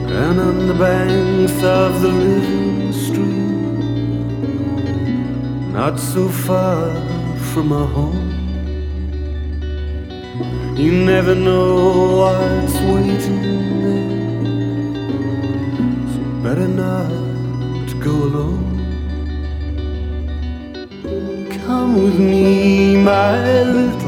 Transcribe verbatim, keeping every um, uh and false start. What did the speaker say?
and on the banks of the living stream, not so far from my home. You never know what's waiting there, so better not go alone. Come with me, my little